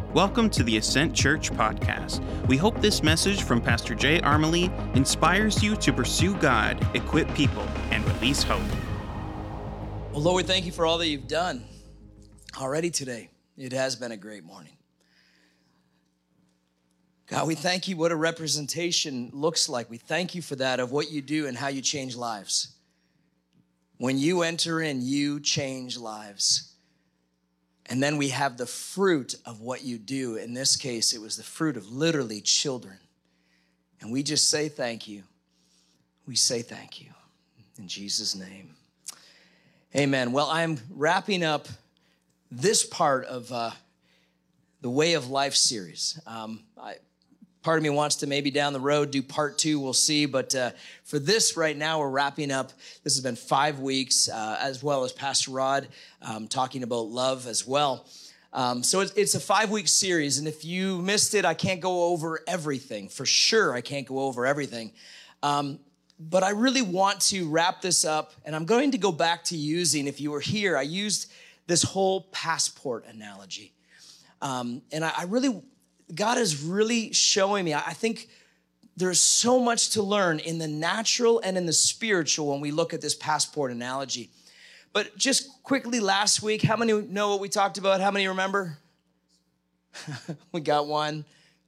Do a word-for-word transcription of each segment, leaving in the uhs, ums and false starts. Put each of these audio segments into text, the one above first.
Welcome to the Ascent Church podcast. We hope this message from Pastor Jay Armely inspires you to pursue God, equip people, and release hope. Well, Lord, we thank you for all that you've done already today. It has been a great morning. God, we thank you what a representation looks like. We thank you for that, of what you do and how you change lives. When you enter in, you change lives. And then we have the fruit of what you do. In this case, it was the fruit of literally children. And we just say thank you. We say thank you. In Jesus' name. Amen. Well, I'm wrapping up this part of uh, the Way of Life series. Um, I, part of me wants to maybe down the road do part two. We'll see. But uh, for this right now, we're wrapping up. This has been five weeks, uh, as well as Pastor Rod um, talking about love as well. Um, so it's, it's a five-week series. And if you missed it, I can't go over everything. For sure, I can't go over everything. Um, but I really want to wrap this up. And I'm going to go back to using, if you were here, I used this whole passport analogy. Um, and I, I really... God is really showing me, I think there's so much to learn in the natural and in the spiritual when we look at this passport analogy. But just quickly, last week, how many know what we talked about? How many remember? We got one.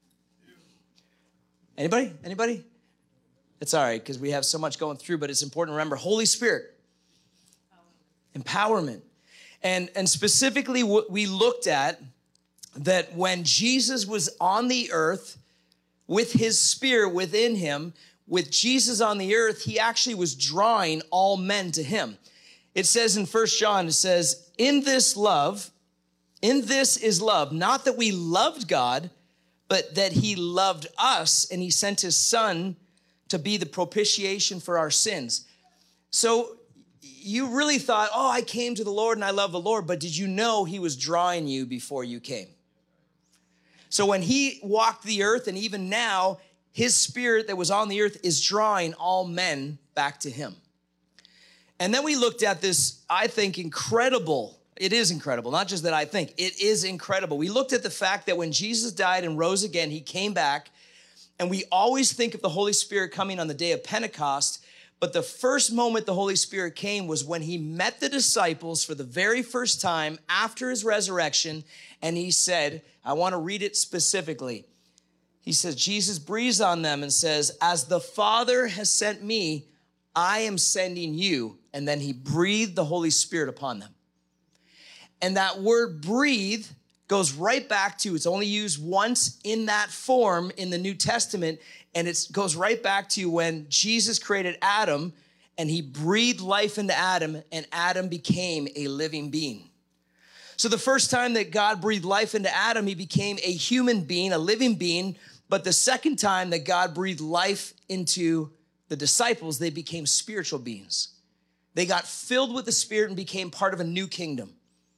Anybody? Anybody? It's all right, because we have so much going through, but it's important to remember Holy Spirit. Empowerment. And, and specifically, what we looked at, that when Jesus was on the earth with his spirit within him, with Jesus on the earth, he actually was drawing all men to him. It says in First John, it says, in this love, in this is love, not that we loved God, but that he loved us and he sent his son to be the propitiation for our sins. So you really thought, oh, I came to the Lord and I love the Lord, but did you know he was drawing you before you came? So when he walked the earth, and even now, his spirit that was on the earth is drawing all men back to him. And then we looked at this, I think, incredible. It is incredible. Not just that I think. It is incredible. We looked at the fact that when Jesus died and rose again, he came back. And we always think of the Holy Spirit coming on the day of Pentecost. But the first moment the Holy Spirit came was when he met the disciples for the very first time after his resurrection. And he said, I want to read it specifically. He says, Jesus breathes on them and says, as the Father has sent me, I am sending you. And then he breathed the Holy Spirit upon them. And that word breathe goes right back to, it's only used once in that form in the New Testament. And it goes right back to when Jesus created Adam and he breathed life into Adam and Adam became a living being. So the first time that God breathed life into Adam, he became a human being, a living being. But the second time that God breathed life into the disciples, they became spiritual beings. They got filled with the Spirit and became part of a new kingdom.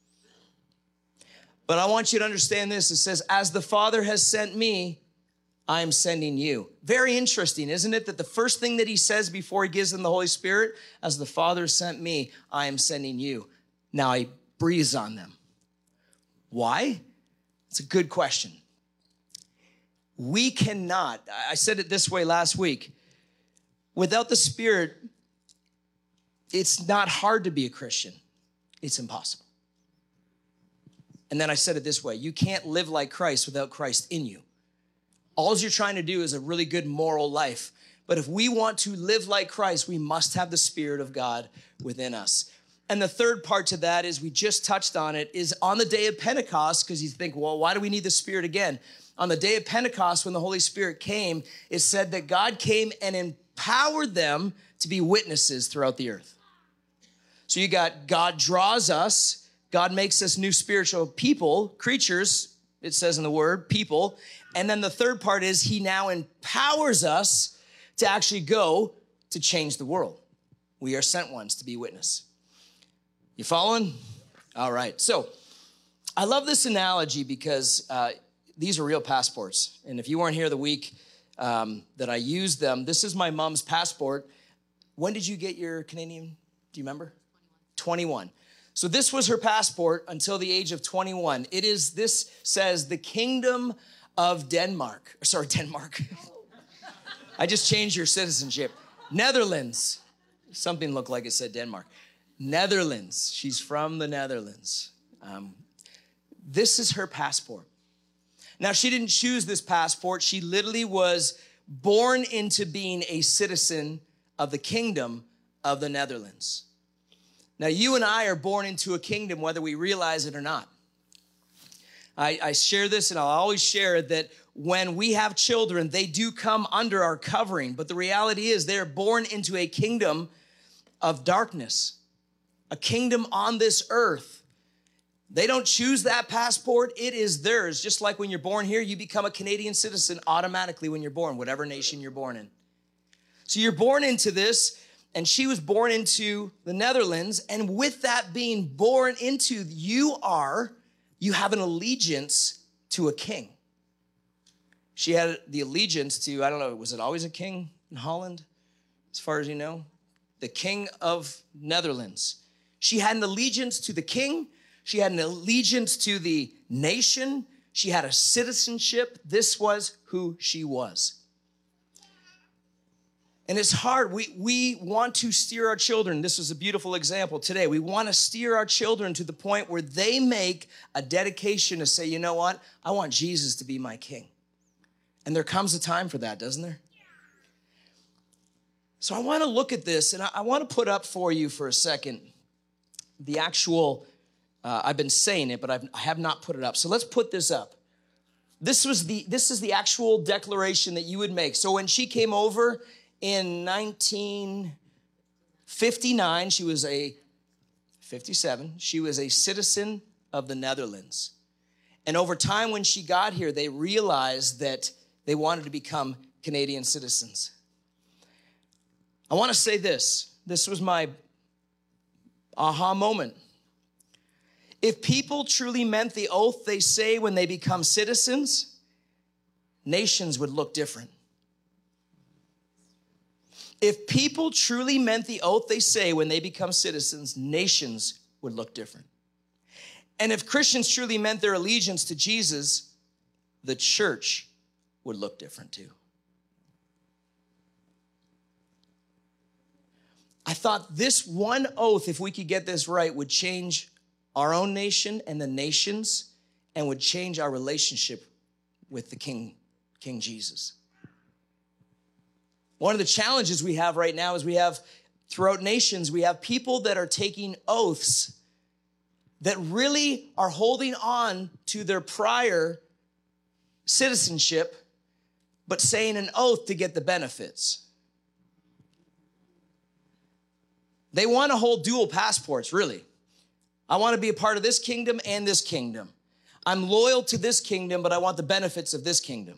But I want you to understand this. It says, as the Father has sent me, I am sending you. Very interesting, isn't it? That the first thing that he says before he gives them the Holy Spirit, as the Father sent me, I am sending you. Now he breathes on them. Why? It's a good question. We cannot, I said it this way last week, without the Spirit, it's not hard to be a Christian. It's impossible. And then I said it this way, you can't live like Christ without Christ in you. All you're trying to do is a really good moral life. But if we want to live like Christ, we must have the Spirit of God within us. And the third part to that is, we just touched on it, is on the day of Pentecost, because you think, well, why do we need the Spirit again? On the day of Pentecost, when the Holy Spirit came, it said that God came and empowered them to be witnesses throughout the earth. So you got God draws us, God makes us new spiritual people, creatures, it says in the word, people. And then the third part is he now empowers us to actually go to change the world. We are sent ones to be witness. You following? All right. So I love this analogy because uh, these are real passports. And if you weren't here the week um, that I used them, this is my mom's passport. When did you get your Canadian? Do you remember? twenty-one. So this was her passport until the age of twenty-one. It is, this says, the Kingdom of Denmark. Sorry, Denmark. I just changed your citizenship. Netherlands. Something looked like it said Denmark. Netherlands. She's from the Netherlands. Um, this is her passport. Now, she didn't choose this passport. She literally was born into being a citizen of the Kingdom of the Netherlands. Now, you and I are born into a kingdom, whether we realize it or not. I, I share this, and I'll always share it, that when we have children, they do come under our covering. But the reality is they're born into a kingdom of darkness, a kingdom on this earth. They don't choose that passport. It is theirs. Just like when you're born here, you become a Canadian citizen automatically when you're born, whatever nation you're born in. So you're born into this, and she was born into the Netherlands. And with that being born into, you are, you have an allegiance to a king. She had the allegiance to, I don't know, was it always a king in Holland, as far as you know? The king of Netherlands. She had an allegiance to the king. She had an allegiance to the nation. She had a citizenship. This was who she was. And it's hard. We, we want to steer our children. This was a beautiful example today. We want to steer our children to the point where they make a dedication to say, you know what? I want Jesus to be my king. And there comes a time for that, doesn't there? So I want to look at this, and I, I want to put up for you for a second the actual, uh, I've been saying it, but I've, I have not put it up. So let's put this up. This was the, this is the actual declaration that you would make. So when she came over in nineteen fifty-nine, she was a, fifty-seven, she was a citizen of the Netherlands. And over time when she got here, they realized that they wanted to become Canadian citizens. I want to say this. This was my aha moment. If people truly meant the oath they say when they become citizens, nations would look different. If people truly meant the oath they say when they become citizens, nations would look different. And if Christians truly meant their allegiance to Jesus, the church would look different too. I thought this one oath, if we could get this right, would change our own nation and the nations, and would change our relationship with the King, King Jesus. One of the challenges we have right now is we have, throughout nations, we have people that are taking oaths that really are holding on to their prior citizenship, but saying an oath to get the benefits. They want to hold dual passports, really. I want to be a part of this kingdom and this kingdom. I'm loyal to this kingdom, but I want the benefits of this kingdom.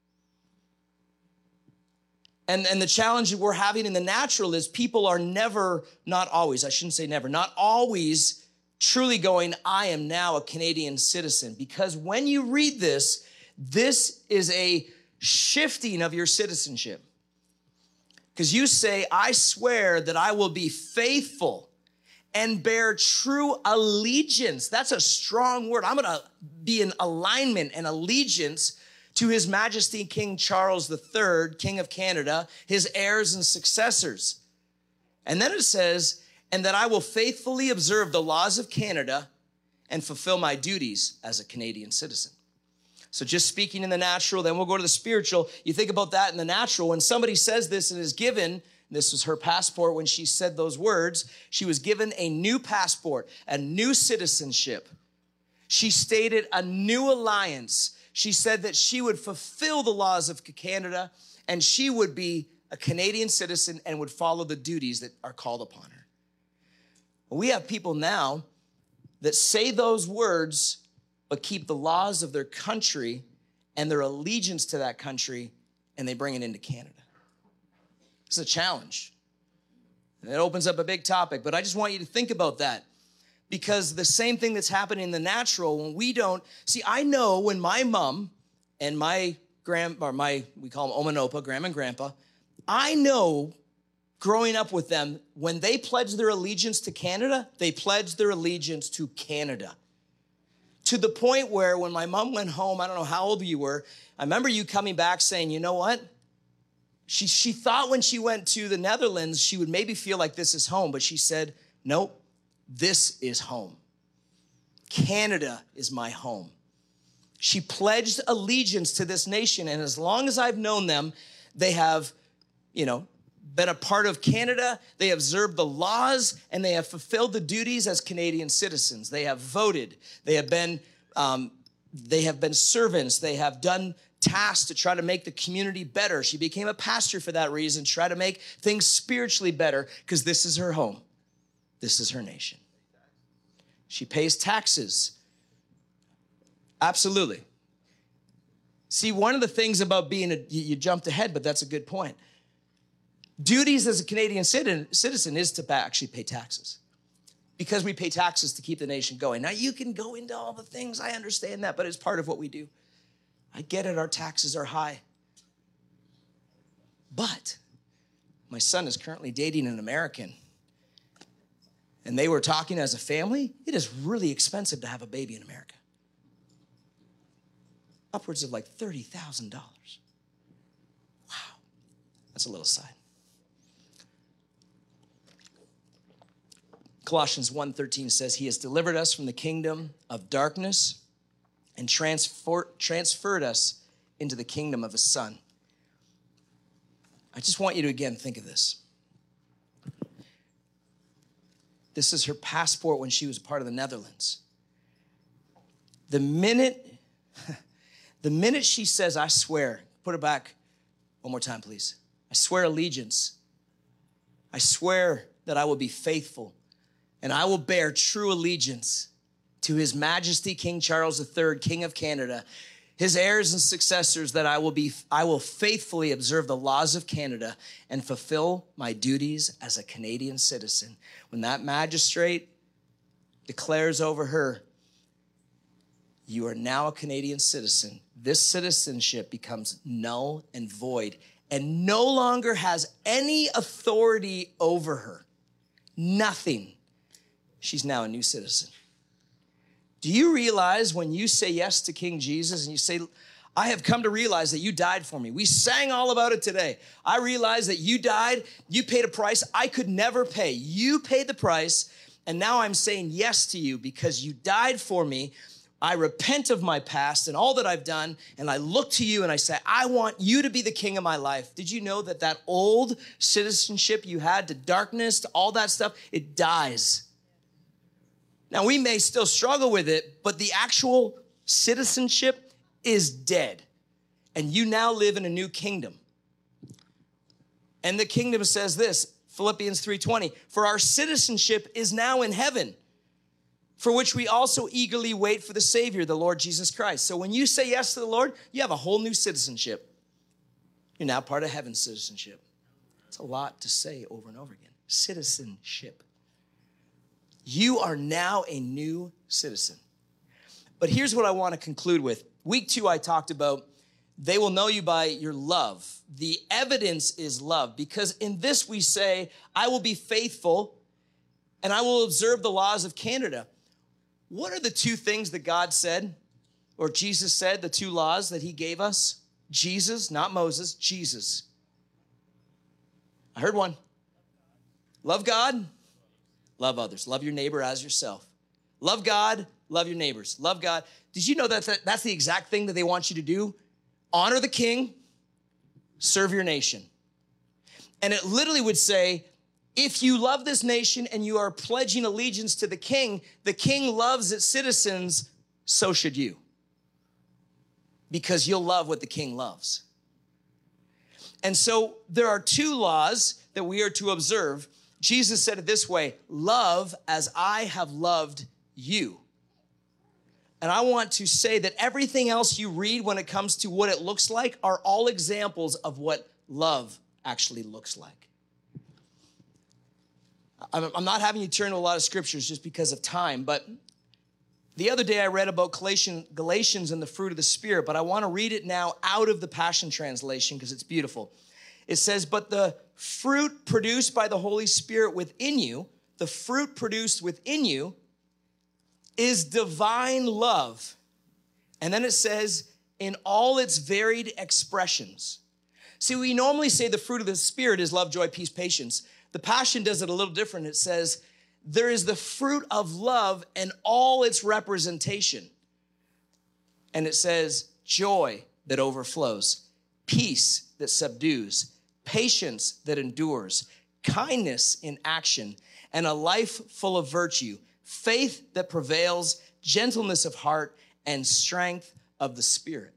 And, and the challenge that we're having in the natural is people are never, not always, I shouldn't say never, not always truly going, I am now a Canadian citizen. Because when you read this, this is a shifting of your citizenship. Because you say, I swear that I will be faithful and bear true allegiance. That's a strong word. I'm going to be in alignment and allegiance to His Majesty King Charles the Third, King of Canada, his heirs and successors. And then it says, and that I will faithfully observe the laws of Canada and fulfill my duties as a Canadian citizen. So just speaking in the natural, then we'll go to the spiritual. You think about that in the natural. When somebody says this and is given, this was her passport when she said those words, she was given a new passport, a new citizenship. She stated a new alliance. She said that she would fulfill the laws of Canada and she would be a Canadian citizen and would follow the duties that are called upon her. We have people now that say those words but keep the laws of their country and their allegiance to that country, and they bring it into Canada. It's a challenge. And it opens up a big topic, but I just want you to think about that, because the same thing that's happening in the natural, when we don't, see, I know when my mom and my grand, or my, we call them Oma and Opa, grandma and grandpa, I know growing up with them, when they pledged their allegiance to Canada, they pledged their allegiance to Canada. To the point where when my mom went home, I don't know how old you were, I remember you coming back saying, you know what? She, she thought when she went to the Netherlands, she would maybe feel like this is home, but she said, nope, this is home. Canada is my home. She pledged allegiance to this nation, and as long as I've known them, they have, you know, been a part of Canada. They have observed the laws, and they have fulfilled the duties as Canadian citizens. They have voted. They have been, um, they have been servants. They have done tasks to try to make the community better. She became a pastor for that reason, try to make things spiritually better, because this is her home. This is her nation. She pays taxes. Absolutely. See, one of the things about being a, you, you jumped ahead, but that's a good point. Duties as a Canadian citizen is to actually pay taxes, because we pay taxes to keep the nation going. Now, you can go into all the things. I understand that, but it's part of what we do. I get it. Our taxes are high. But my son is currently dating an American, and they were talking as a family. It is really expensive to have a baby in America. Upwards of like thirty thousand dollars. Wow. That's a little side. Colossians one thirteen says, he has delivered us from the kingdom of darkness and transfer, transferred us into the kingdom of his son. I just want you to again think of this. This is her passport when she was part of the Netherlands. The minute, the minute she says, I swear, put it back one more time, please. I swear allegiance. I swear that I will be faithful and I will bear true allegiance to His Majesty King Charles the Third, King of Canada, his heirs and successors, that I will be, I will faithfully observe the laws of Canada and fulfill my duties as a Canadian citizen. When that magistrate declares over her, you are now a Canadian citizen, this citizenship becomes null and void and no longer has any authority over her. Nothing. She's now a new citizen. Do you realize when you say yes to King Jesus and you say, I have come to realize that you died for me. We sang all about it today. I realized that you died, you paid a price I could never pay. You paid the price, and now I'm saying yes to you because you died for me. I repent of my past and all that I've done, and I look to you and I say, I want you to be the king of my life. Did you know that that old citizenship you had to darkness, to all that stuff, it dies. Now, we may still struggle with it, but the actual citizenship is dead. And you now live in a new kingdom. And the kingdom says this, Philippians three twenty, for our citizenship is now in heaven, for which we also eagerly wait for the Savior, the Lord Jesus Christ. So when you say yes to the Lord, you have a whole new citizenship. You're now part of heaven's citizenship. It's a lot to say over and over again. Citizenship. You are now a new citizen. But here's what I want to conclude with. Week two, I talked about they will know you by your love. The evidence is love, because in this we say, I will be faithful and I will observe the laws of Canada. What are the two things that God said, or Jesus said, the two laws that he gave us? Jesus, not Moses, Jesus. I heard one. Love God. Love others. Love your neighbor as yourself. Love God. Love your neighbors. Love God. Did you know that that's the exact thing that they want you to do? Honor the king. Serve your nation. And it literally would say, if you love this nation and you are pledging allegiance to the king, the king loves its citizens, so should you. Because you'll love what the king loves. And so there are two laws that we are to observe. Jesus said it this way, love as I have loved you. And I want to say that everything else you read when it comes to what it looks like are all examples of what love actually looks like. I'm not having you turn to a lot of scriptures just because of time, but the other day I read about Galatians and the fruit of the Spirit, but I want to read it now out of the Passion Translation because it's beautiful. It says, but the fruit produced by the Holy Spirit within you, the fruit produced within you is divine love. And then it says, in all its varied expressions. See, we normally say the fruit of the Spirit is love, joy, peace, patience. The Passion does it a little different. It says, there is the fruit of love and all its representation. And it says, joy that overflows, peace that subdues, patience that endures, kindness in action, and a life full of virtue, faith that prevails, gentleness of heart, and strength of the Spirit.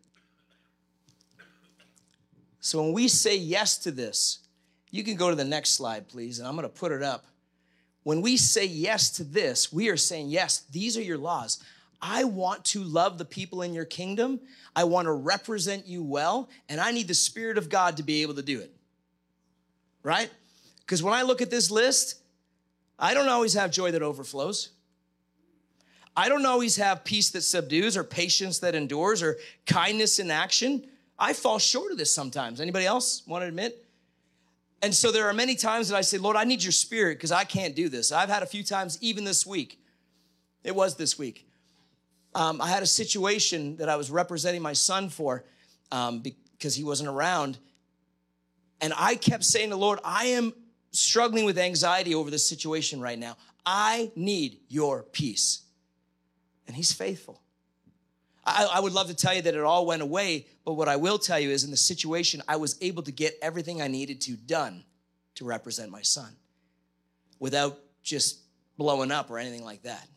So when we say yes to this, you can go to the next slide, please, and I'm going to put it up. When we say yes to this, we are saying, yes, these are your laws. I want to love the people in your kingdom. I want to represent you well, and I need the Spirit of God to be able to do it. Right? Because when I look at this list, I don't always have joy that overflows. I don't always have peace that subdues or patience that endures or kindness in action. I fall short of this sometimes. Anybody else want to admit? And so there are many times that I say, Lord, I need your Spirit because I can't do this. I've had a few times even this week. It was this week. Um, I had a situation that I was representing my son for um, because he wasn't around. And I kept saying to the Lord, I am struggling with anxiety over this situation right now. I need your peace. And he's faithful. I, I would love to tell you that it all went away, but what I will tell you is in the situation, I was able to get everything I needed to done to represent my son without just blowing up or anything like that.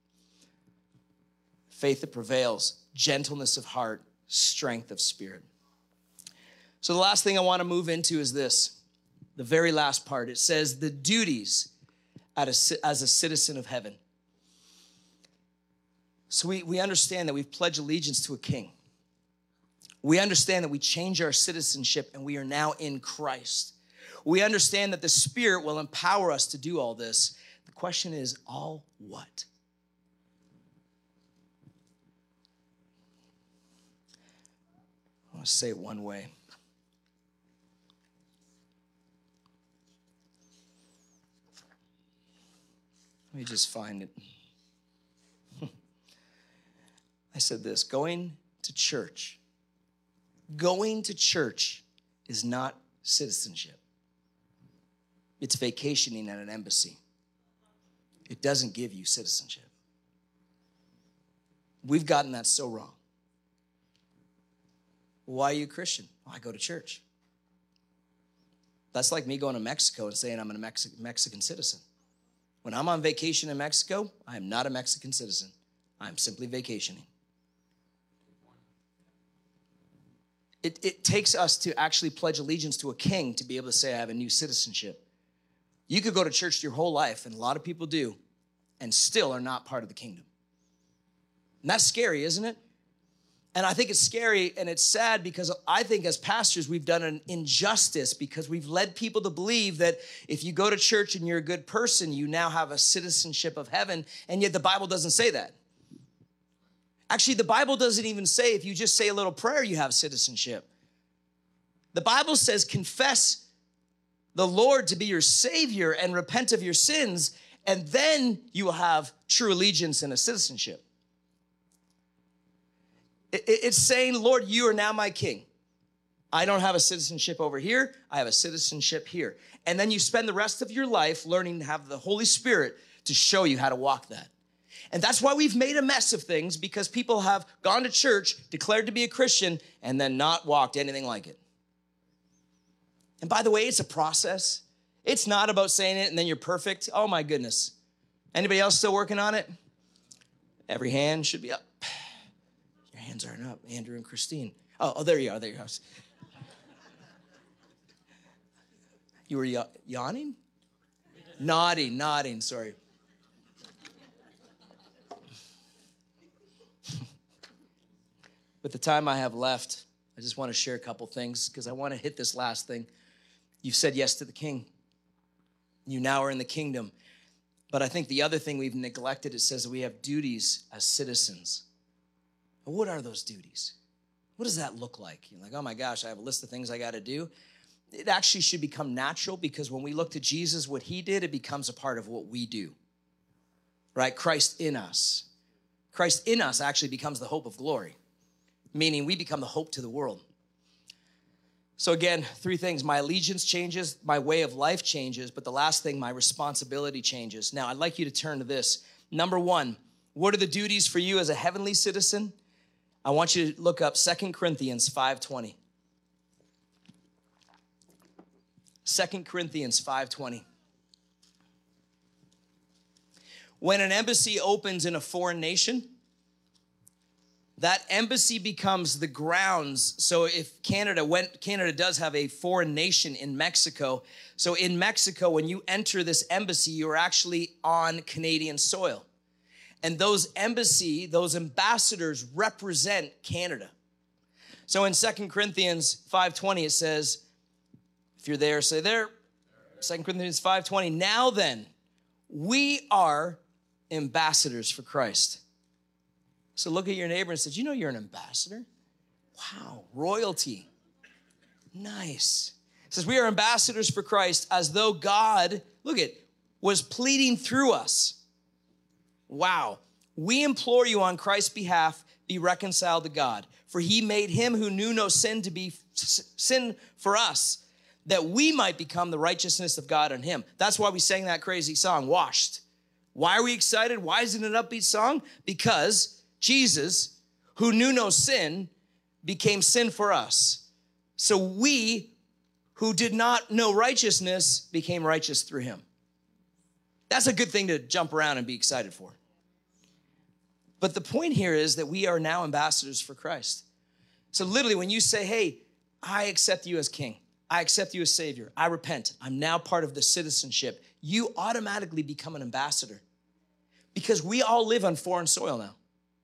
Faith that prevails, gentleness of heart, strength of spirit. So the last thing I want to move into is this, the very last part. It says the duties as a citizen of heaven. So we, we understand that we've pledged allegiance to a king. We understand that we change our citizenship and we are now in Christ. We understand that the Spirit will empower us to do all this. The question is, all what? I want to say it one way. Let me just find it. I said this, going to church. Going to church is not citizenship. It's vacationing at an embassy. It doesn't give you citizenship. We've gotten that so wrong. Why are you a Christian? Well, I go to church. That's like me going to Mexico and saying I'm a Mexi- Mexican citizen. When I'm on vacation in Mexico, I am not a Mexican citizen. I'm simply vacationing. It, it takes us to actually pledge allegiance to a king to be able to say I have a new citizenship. You could go to church your whole life, and a lot of people do, and still are not part of the kingdom. And that's scary, isn't it? And I think it's scary and it's sad because I think as pastors, we've done an injustice because we've led people to believe that if you go to church and you're a good person, you now have a citizenship of heaven, and yet the Bible doesn't say that. Actually, the Bible doesn't even say if you just say a little prayer, you have citizenship. The Bible says confess the Lord to be your Savior and repent of your sins, and then you will have true allegiance and a citizenship. It's saying, Lord, you are now my king. I don't have a citizenship over here. I have a citizenship here. And then you spend the rest of your life learning to have the Holy Spirit to show you how to walk that. And that's why we've made a mess of things, because people have gone to church, declared to be a Christian, and then not walked anything like it. And by the way, it's a process. It's not about saying it and then you're perfect. Oh my goodness. Anybody else still working on it? Every hand should be up. Your hands aren't up, Andrew and Christine. Oh, oh there you are, there you are. You were ya- yawning? Nodding, nodding, sorry. With the time I have left, I just want to share a couple things because I want to hit this last thing. You've said yes to the king. You now are in the kingdom. But I think the other thing we've neglected, it says that we have duties as citizens. What are those duties? What does that look like? You're like, oh my gosh, I have a list of things I got to do. it actually should become natural, because when we look to Jesus, what he did, it becomes a part of what we do, right? Christ in us. Christ in us actually becomes the hope of glory, meaning we become the hope to the world. So again, three things. My allegiance changes, my way of life changes, but the last thing, my responsibility changes. Now, I'd like you to turn to this. Number one, what are the duties for you as a heavenly citizen? I want you to look up Second Corinthians five twenty. Second Corinthians five twenty. When an embassy opens in a foreign nation, that embassy becomes the grounds. So if Canada went, Canada does have a foreign nation in Mexico. So in Mexico, when you enter this embassy, you're actually on Canadian soil. And those embassy, those ambassadors represent Canada. So in Second Corinthians five twenty, it says, if you're there, say there. Second Corinthians five twenty, now then, we are ambassadors for Christ. So look at your neighbor and say, you know you're an ambassador? Wow, royalty. Nice. It says, we are ambassadors for Christ, as though God, look at, was pleading through us. Wow. We implore you on Christ's behalf, be reconciled to God. For he made him who knew no sin to be sin for us, that we might become the righteousness of God in him. That's why we sang that crazy song, Washed. Why are we excited? Why is it an upbeat song? Because Jesus, who knew no sin, became sin for us. So we, who did not know righteousness, became righteous through him. That's a good thing to jump around and be excited for. But the point here is that we are now ambassadors for Christ. So literally when you say, hey, I accept you as king, I accept you as Savior, I repent, I'm now part of the citizenship, you automatically become an ambassador, because we all live on foreign soil now.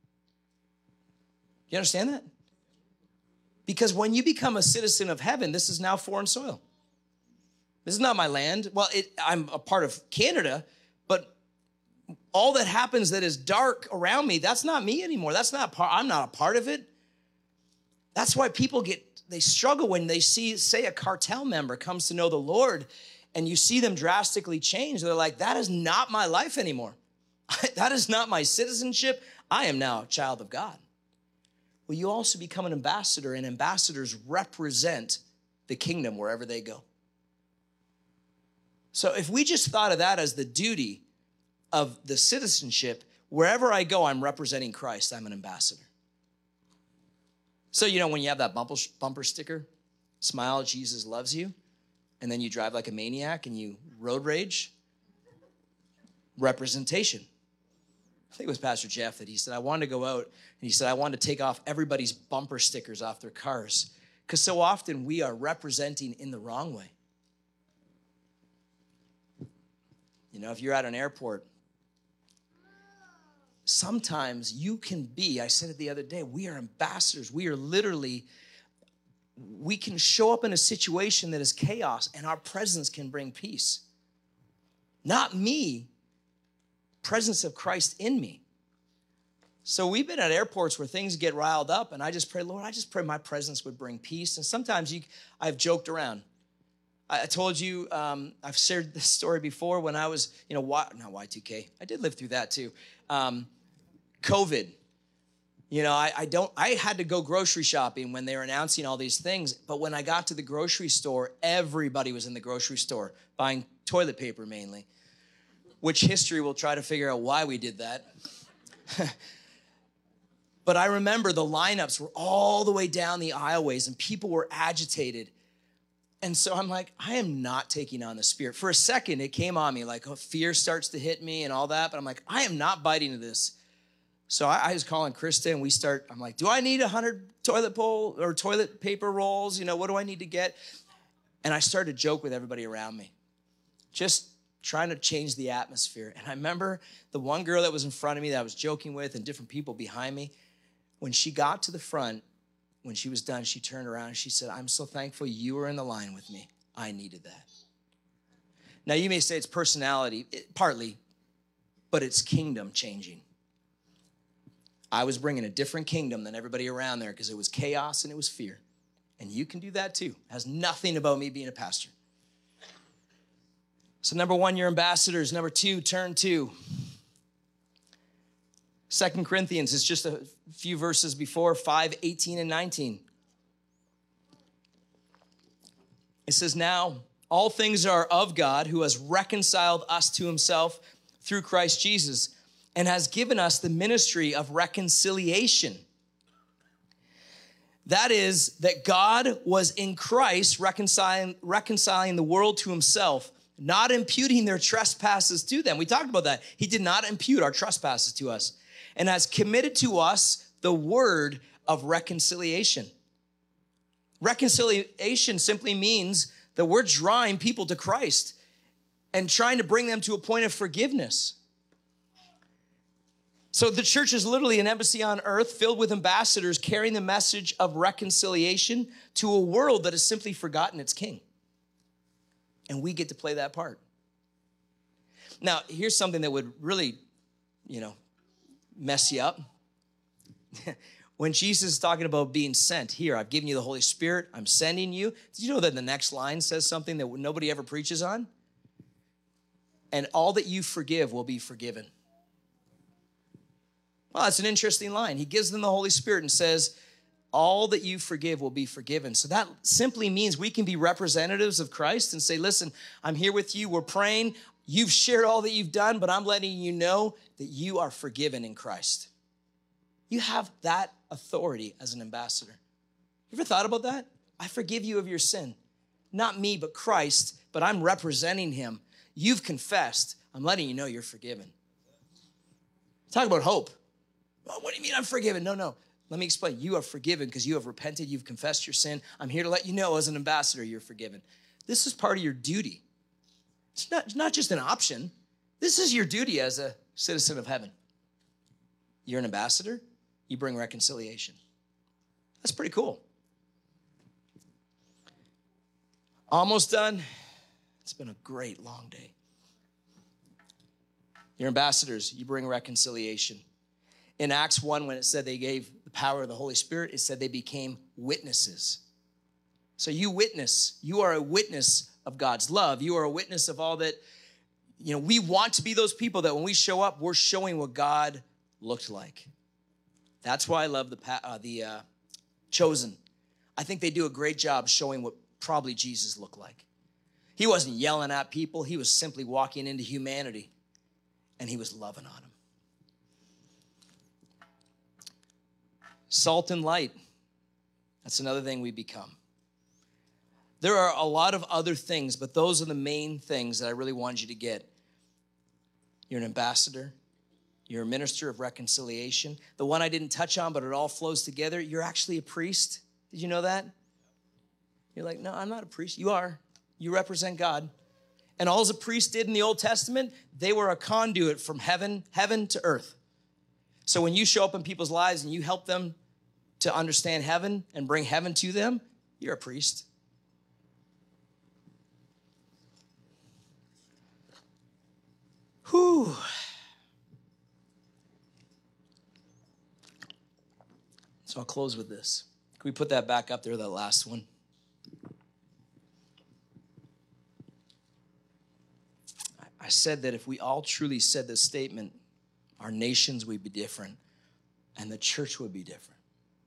You understand that? Because when you become a citizen of heaven, this is now foreign soil. This is not my land. Well, it, I'm a part of Canada, but all that happens that is dark around me, that's not me anymore. That's not part, I'm not a part of it. That's why people get, they struggle when they see, say, a cartel member comes to know the Lord, and you see them drastically change. They're like, that is not my life anymore. That is not my citizenship. I am now a child of God. Well, you also become an ambassador, and ambassadors represent the kingdom wherever they go. So if we just thought of that as the duty of the citizenship, wherever I go, I'm representing Christ. I'm an ambassador. So, you know, when you have that bumper, bumper sticker, smile, Jesus loves you, and then you drive like a maniac and you road rage, representation. I think it was Pastor Jeff that he said, I wanted to go out, and he said, I wanted to take off everybody's bumper stickers off their cars, because so often we are representing in the wrong way. You know, if you're at an airport, sometimes you can be, I said it the other day, we are ambassadors. We are literally, we can show up in a situation that is chaos, and our presence can bring peace. Not me, presence of Christ in me. So we've been at airports where things get riled up, and I just pray, Lord, I just pray my presence would bring peace. And sometimes you, I've joked around. I told you, um, I've shared this story before when I was, you know, y, not Y two K. I did live through that too. Um, COVID. You know, I, I don't, I had to go grocery shopping when they were announcing all these things. But when I got to the grocery store, everybody was in the grocery store buying toilet paper mainly, which history will try to figure out why we did that. But I remember the lineups were all the way down the aisleways and people were agitated. And so I'm like, I am not taking on the Spirit. For a second, it came on me, like oh, fear starts to hit me and all that. But I'm like, I am not biting into this. So I, I was calling Krista, and we start, I'm like, do I need one hundred toilet bowl or toilet paper rolls? You know, what do I need to get? And I started to joke with everybody around me, just trying to change the atmosphere. And I remember the one girl that was in front of me that I was joking with, and different people behind me. When she got to the front, when she was done, she turned around and she said, I'm so thankful you were in the line with me. I needed that. Now, you may say it's personality, it, partly, but it's kingdom changing. I was bringing a different kingdom than everybody around there because it was chaos and it was fear. And you can do that too. It has nothing about me being a pastor. So number one, you're ambassadors. Number two, turn to Second Corinthians. It's just a few verses before, five, eighteen, and nineteen. It says, now all things are of God, who has reconciled us to himself through Christ Jesus, and has given us the ministry of reconciliation. That is, that God was in Christ reconciling, reconciling the world to himself, not imputing their trespasses to them. We talked about that. He did not impute our trespasses to us, and has committed to us the word of reconciliation. Reconciliation simply means that we're drawing people to Christ and trying to bring them to a point of forgiveness. So the church is literally an embassy on earth filled with ambassadors carrying the message of reconciliation to a world that has simply forgotten its king. And we get to play that part. Now, here's something that would really, you know, mess you up. When Jesus is talking about being sent, here, I've given you the Holy Spirit, I'm sending you. Did you know that the next line says something that nobody ever preaches on? And all that you forgive will be forgiven. Well, that's an interesting line. He gives them the Holy Spirit and says, all that you forgive will be forgiven. So that simply means we can be representatives of Christ and say, listen, I'm here with you, we're praying, you've shared all that you've done, but I'm letting you know that you are forgiven in Christ. You have that authority as an ambassador. You ever thought about that? I forgive you of your sin. Not me, but Christ, but I'm representing him. You've confessed. I'm letting you know you're forgiven. Talk about hope. Well, what do you mean I'm forgiven? No, no. Let me explain. You are forgiven because you have repented. You've confessed your sin. I'm here to let you know as an ambassador you're forgiven. This is part of your duty. It's not, it's not just an option. This is your duty as a citizen of heaven. You're an ambassador. You bring reconciliation. That's pretty cool. Almost done. It's been a great long day. You're ambassadors. You bring reconciliation. In Acts one, when it said they gave the power of the Holy Spirit, it said they became witnesses. So you witness. You are a witness of God's love. You are a witness of all that, you know, we want to be those people that when we show up, we're showing what God looked like. That's why I love the uh, the uh, Chosen. I think they do a great job showing what probably Jesus looked like. He wasn't yelling at people. He was simply walking into humanity, and he was loving on them. Salt and light. That's another thing we become. There are a lot of other things, but those are the main things that I really want you to get. You're an ambassador. You're a minister of reconciliation. The one I didn't touch on, but it all flows together. You're actually a priest. Did you know that? You're like, no, I'm not a priest. You are. You represent God. And all the priests did in the Old Testament, they were a conduit from heaven, heaven to earth. So when you show up in people's lives and you help them to understand heaven and bring heaven to them, you're a priest. Whew. So I'll close with this. Can we put that back up there, that last one? I said that if we all truly said this statement, our nations would be different and the church would be different.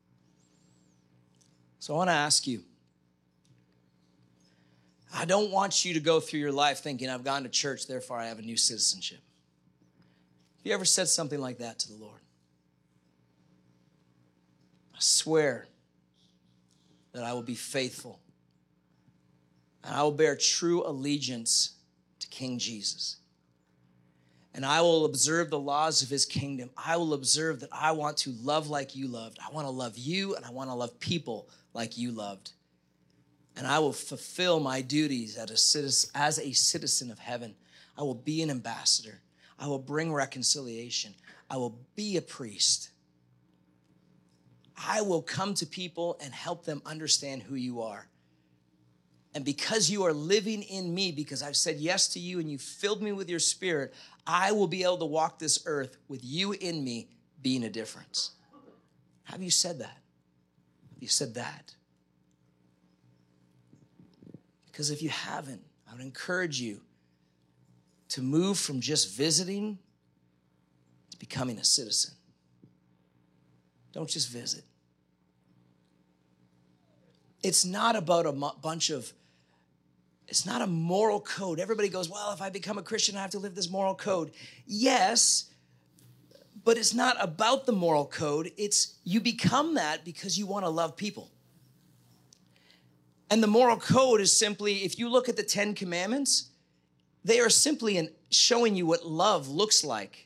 So I want to ask you, I don't want you to go through your life thinking, I've gone to church, therefore I have a new citizenship. Have you ever said something like that to the Lord? I swear that I will be faithful and I will bear true allegiance to King Jesus. And I will observe the laws of his kingdom. I will observe that I want to love like you loved. I want to love you and I want to love people like you loved. And I will fulfill my duties as a citizen, as a citizen of heaven. I will be an ambassador. I will bring reconciliation. I will be a priest. I will come to people and help them understand who you are. And because you are living in me, because I've said yes to you and you filled me with your spirit, I will be able to walk this earth with you in me being a difference. Have you said that? Have you said that? Because if you haven't, I would encourage you to move from just visiting to becoming a citizen. Don't just visit. It's not about a bunch of, it's not a moral code. Everybody goes, well, if I become a Christian, I have to live this moral code. Yes, but it's not about the moral code. It's you become that because you want to love people. And the moral code is simply, if you look at the Ten Commandments, they are simply in showing you what love looks like.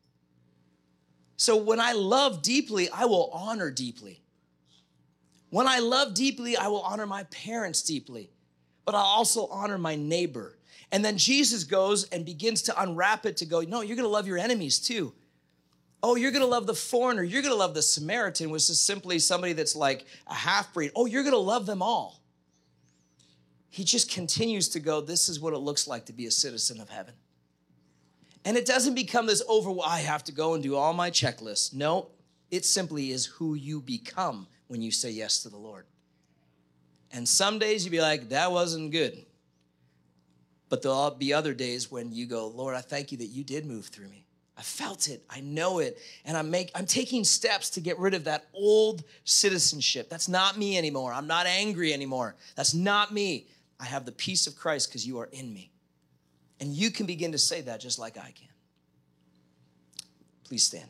So when I love deeply, I will honor deeply. When I love deeply, I will honor my parents deeply, but I'll also honor my neighbor. And then Jesus goes and begins to unwrap it to go, no, you're going to love your enemies too. Oh, you're going to love the foreigner. You're going to love the Samaritan, which is simply somebody that's like a half-breed. Oh, you're going to love them all. He just continues to go, this is what it looks like to be a citizen of heaven. And it doesn't become this over, well, I have to go and do all my checklists. No, it simply is who you become when you say yes to the Lord. And some days you'll be like, that wasn't good. But there'll be other days when you go, Lord, I thank you that you did move through me. I felt it. I know it. And I'm, make, I'm taking steps to get rid of that old citizenship. That's not me anymore. I'm not angry anymore. That's not me. I have the peace of Christ because you are in me. And you can begin to say that just like I can. Please stand.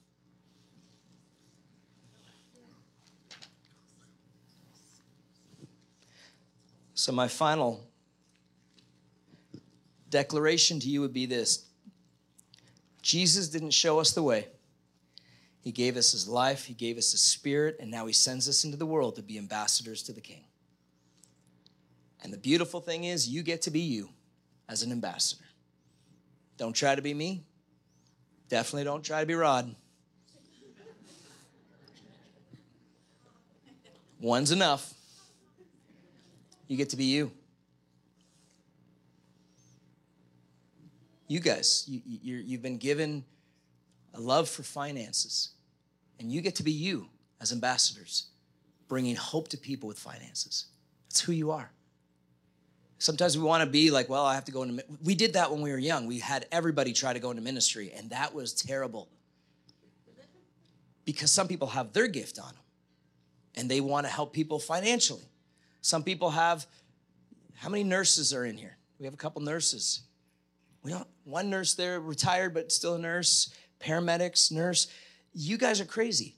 So my final declaration to you would be this. Jesus didn't show us the way. He gave us his life. He gave us his spirit. And now he sends us into the world to be ambassadors to the King. And the beautiful thing is you get to be you as an ambassador. Don't try to be me. Definitely don't try to be Rod. One's enough. You get to be you. You guys, you, you're, you've been given a love for finances. And you get to be you as ambassadors, bringing hope to people with finances. That's who you are. Sometimes we want to be like, well, I have to go into, we did that when we were young. We had everybody try to go into ministry, and that was terrible. Because some people have their gift on them, and they want to help people financially. Some people have, how many nurses are in here? We have a couple nurses. We don't, one nurse there, retired, but still a nurse, paramedics, nurse. You guys are crazy.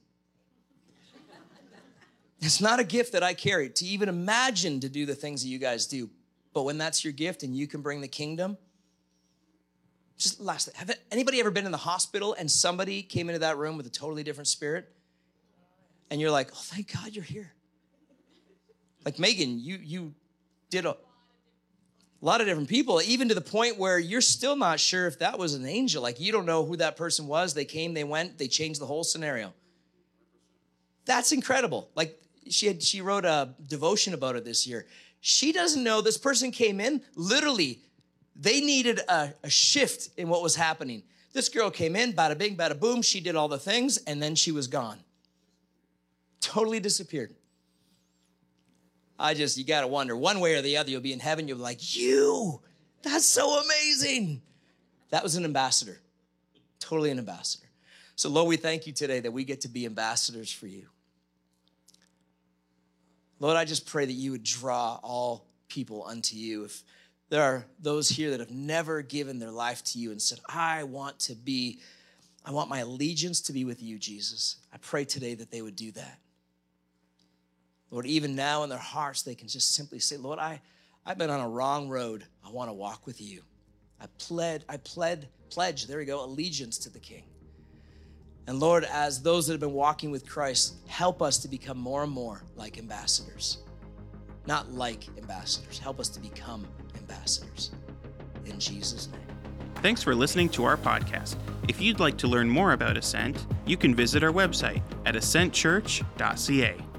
It's not a gift that I carry to even imagine to do the things that you guys do. But when that's your gift and you can bring the kingdom, just last, have anybody ever been in the hospital and somebody came into that room with a totally different spirit? And you're like, oh, thank God you're here. Like Megan, you, you did a, a lot of different people, even to the point where you're still not sure if that was an angel. Like you don't know who that person was. They came, they went, they changed the whole scenario. That's incredible. Like she had, she wrote a devotion about it this year. She doesn't know this person came in, literally, they needed a, a shift in what was happening. This girl came in, bada bing, bada boom, she did all the things, and then she was gone. Totally disappeared. I just, you got to wonder, one way or the other, you'll be in heaven, you'll be like, you, that's so amazing. That was an ambassador, totally an ambassador. So Lord, we thank you today that we get to be ambassadors for you. Lord, I just pray that you would draw all people unto you. If there are those here that have never given their life to you and said, I want to be, I want my allegiance to be with you, Jesus. I pray today that they would do that. Lord, even now in their hearts, they can just simply say, Lord, I, I've been on a wrong road. I want to walk with you. I pled, I pled, pledge, there we go, allegiance to the King. And Lord, as those that have been walking with Christ, help us to become more and more like ambassadors. Not like ambassadors. Help us to become ambassadors. In Jesus' name. Thanks for listening to our podcast. If you'd like to learn more about Ascent, you can visit our website at ascent church dot c a.